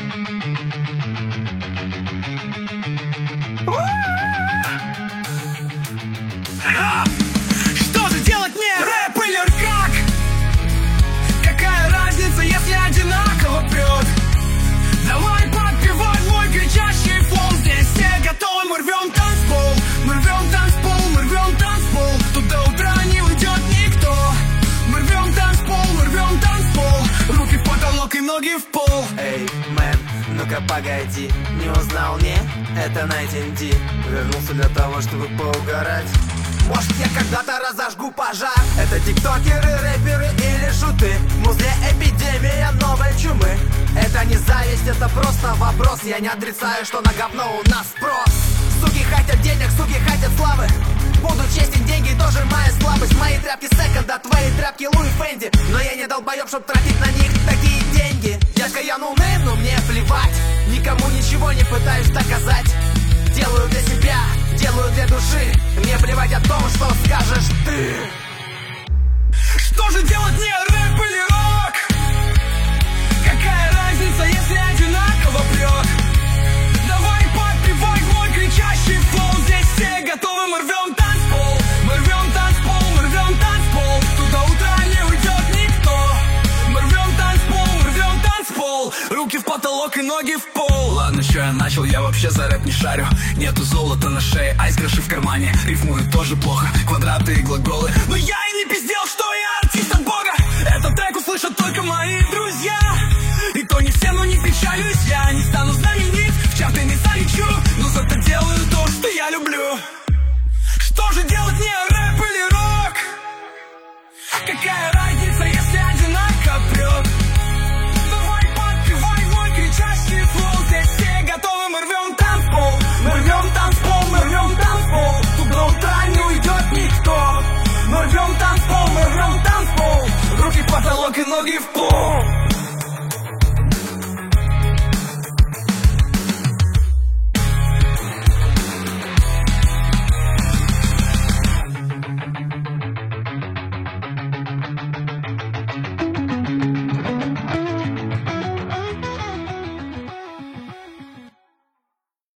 Что же делать мне, рэп или как? Какая разница, если одинаково прет? Давай подпевай мой кричащий флоу. Здесь все готовы, мы рвем танцпол. Мы рвем танцпол, мы рвем танцпол. Тут до утра не уйдет никто. Мы рвем танцпол, мы рвем танцпол. Руки в потолок и ноги в пол. Эй, мэн, ну-ка погоди, не узнал, не? Это Night and D. Вернулся для того, чтобы поугарать. Может, я когда-то разожгу пожар. Это тиктокеры, рэперы или шуты. В музле эпидемия новой чумы. Это не зависть, это просто вопрос. Я не отрицаю, что на говно у нас спрос. Суки хотят денег, суки хотят славы. Буду честен, деньги тоже моя слабость. Мои тряпки секонда, твои тряпки Луи Фенди. Но я не долбоеб, чтоб тратить на них такие деньги. Дядька, я ноунейм, но мне плевать. Никому ничего не пытаюсь доказать. Делаю для себя, делаю для души. Мне плевать о том, что скажешь ты. Что же делать мне, рэп или рок? Какая разница, если одинаково прет? Давай подпевай мой кричащий флоу. Здесь все готовы, мы рвем танцпол. Мы рвем танцпол, мы рвем танцпол. Тут до утра не уйдет никто. Мы рвем танцпол, мы рвем танцпол. Руки в потолок и ноги в пол. Ладно, что я начал, я вообще за рэп не шарю. Нету золота на шее, айс-гроши в кармане. Рифмую тоже плохо, квадраты и глаголы. Но я и не пиздел, что я артист от бога. Этот трек услышат только мои друзья. И то не все, но не печалюсь. Я не стану знаменит, в чарты не залечу. Но зато делаю то, что я люблю. Что же делать мне, рэп или рок? Какая разница, если одинаково прет? Давай подпевай мой кричащий флоу. Здесь все готовы, мы рвем танцпол. Мы рвем танцпол, мы рвем танцпол. Тут до утра не уйдет никто. Мы рвем танцпол, мы рвем танцпол. Руки в потолок и ноги в пол.